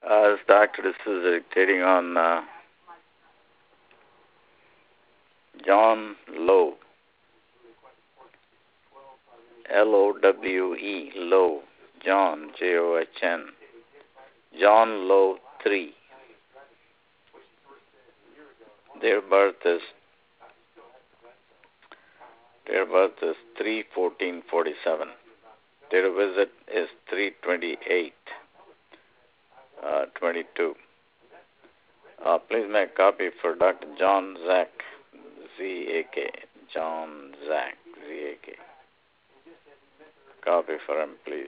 This doctor, this is dictating on John Lowe, Lowe, Lowe, John, John, John Lowe 3. Their birth is 3/14/47. Their visit is 3/28/22. Please make a copy for Dr. John Zak, Z-A-K, John Zak, Z-A-K. Copy for him, please.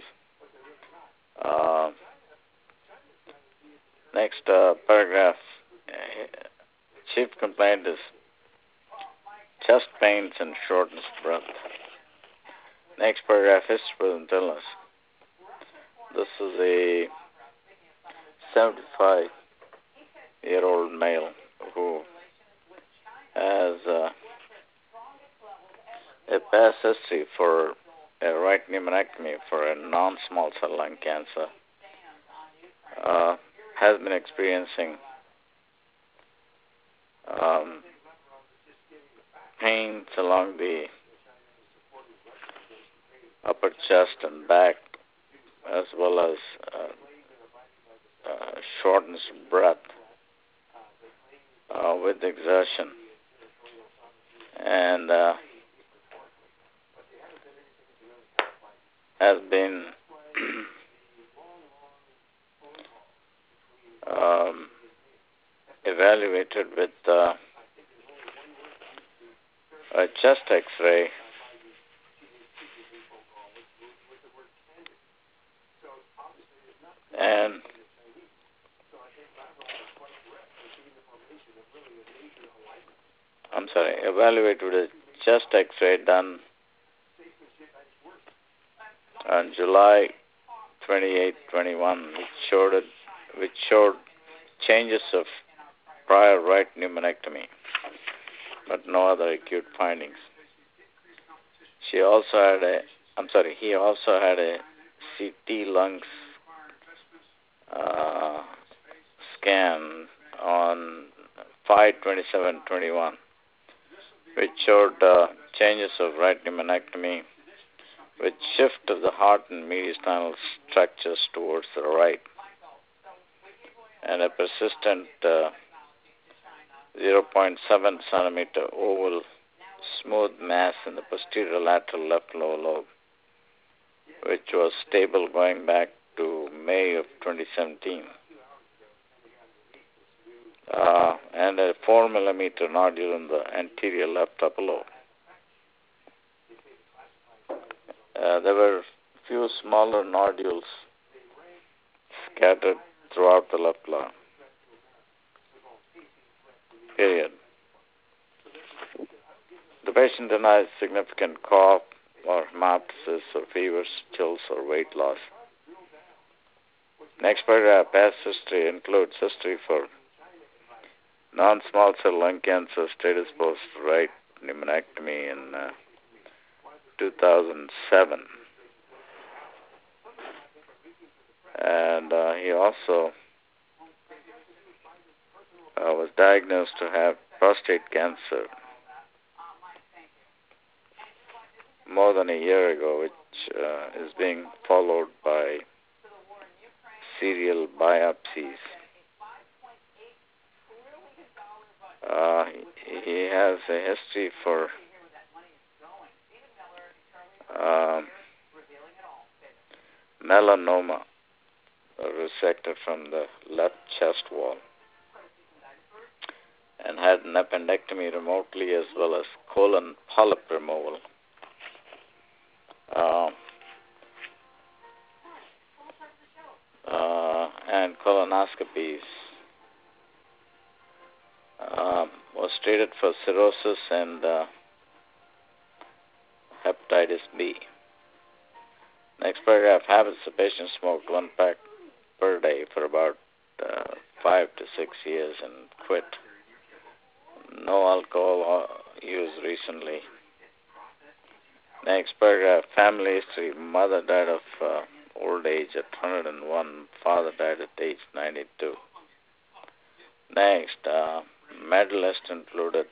Next paragraph. Chief complaint is chest pains and shortness of breath. Next paragraph, history and illness. This is a 75-year-old male who has a past history for a right pneumonectomy for a non-small cell lung cancer. Has been experiencing pains along the upper chest and back, as well as shortness of breath with exertion, and has been evaluated with a chest X-ray and evaluated with a chest X-ray done on July 28, 21, which showed changes of prior right pneumonectomy, but no other acute findings. He also had a CT lungs scan on 5/27/21, which showed changes of right pneumonectomy with shift of the heart and mediastinal structures towards the right, and a persistent 0.7 centimeter oval smooth mass in the posterior lateral left lower lobe, which was stable going back to May of 2017, and a 4 millimeter nodule in the anterior left upper lobe. There were few smaller nodules scattered throughout the left lung. Period. The patient denies significant cough or hemoptysis or fevers, chills, or weight loss. Next paragraph, past history includes history for non-small cell lung cancer, status post right pneumonectomy in 2007. And he also was diagnosed to have prostate cancer more than a year ago, which is being followed by serial biopsies. He has a history for melanoma resected from the left chest wall, and had an appendectomy remotely as well as colon polyp removal. And colonoscopies. Was treated for cirrhosis and hepatitis B. Next paragraph, habits. The patient smoked 1 pack per day for about 5 to 6 years and quit. No alcohol use recently. Next paragraph, family history. Mother died of old age at 101. Father died at age 92. Next, medalist included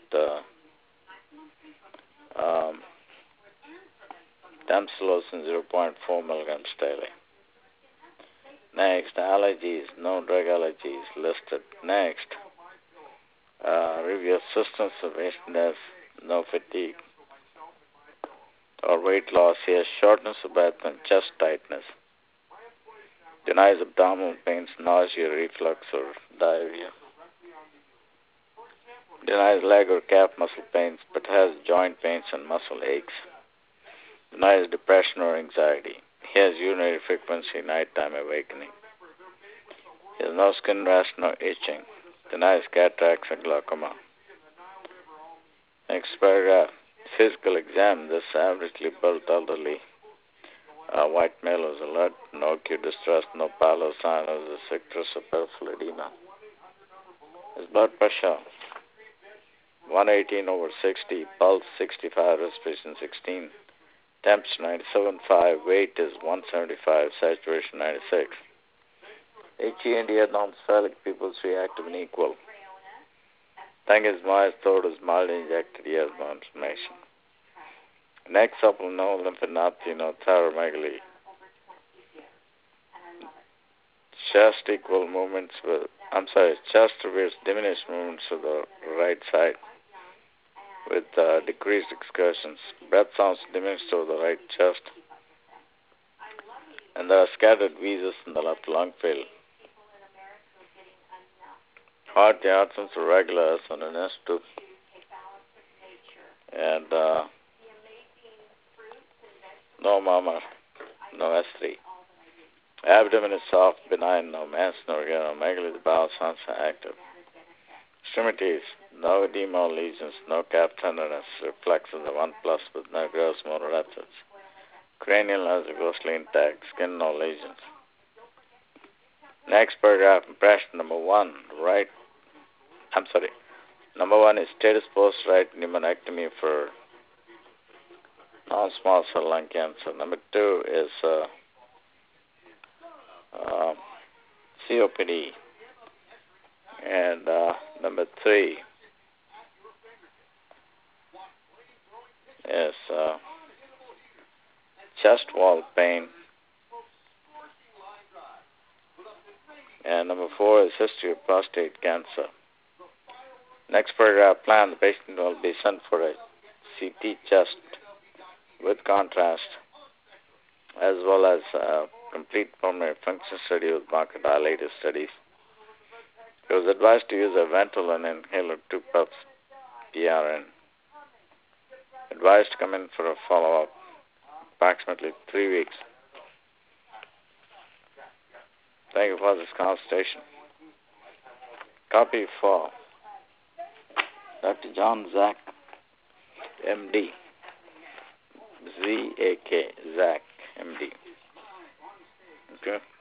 um, tamsulosin 0.4 milligrams daily. Next, allergies, no drug allergies listed. Next, review systems of wastiness, no fatigue or weight loss. He has shortness of breath and chest tightness. Denies abdominal pains, nausea, reflux, or diarrhea. Denies leg or calf muscle pains, but has joint pains and muscle aches. Denies depression or anxiety. He has urinary frequency, nighttime awakening. He has no skin rash, no itching. Denies cataracts and glaucoma. Next paragraph. Physical exam. This averagely built elderly white male was alert, no acute distress, no pallor, sign of the citrus or peripheral edema. His blood pressure 118/60, pulse 65, respiration 16, temps 97.5, weight is 175, saturation 96. HE and non-cephalic pupils reactive and equal. Tongue is moist, throat is mildly injected, he has no inflammation. Neck supple, no lymphadenopathy, no thyromegaly. Chest equal movements with, chest reverse diminished movements to the right side with decreased excursions. Breath sounds diminished to the right chest. And there are scattered wheezes in the left lung field. Heart, the outcomes are regular, so an S2. And no murmur, no S3. Abdomen is soft, benign, no mass, no organomegaly, the bowel sounds are active. Extremities, no edema or lesions, no calf tenderness, reflex of the 1+ with no gross motor absence. Cranial nerves are ghostly intact, skin no lesions. Next paragraph, impression number 1, Number 1 is status post right pneumonectomy for non-small cell lung cancer. Number 2 is COPD. And number 3 is chest wall pain. And number 4 is history of prostate cancer. Next paragraph, plan. The patient will be sent for a CT chest with contrast as well as complete pulmonary function study with bronchodilator studies. He was advised to use a Ventolin inhaler, 2 puffs PRN. Advised to come in for a follow-up, approximately 3 weeks. Thank you for this consultation. Copy for Dr. John Zak, MD. Z-A-K, Zak, MD. Okay?